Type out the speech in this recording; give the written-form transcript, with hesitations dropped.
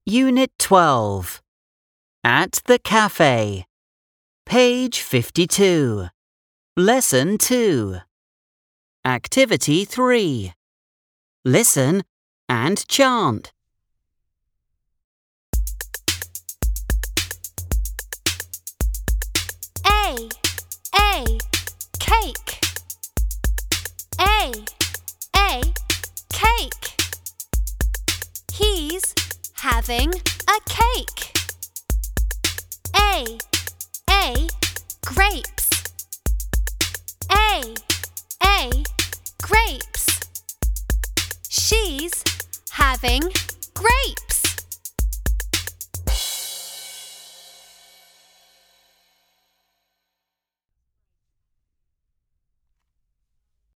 Unit 12. At the Cafe. Page 52. Lesson 2. Activity 3. Listen and chant. A, cake. A, cake. He's having a cake. A, grapes. A, grapes. She's having grapes.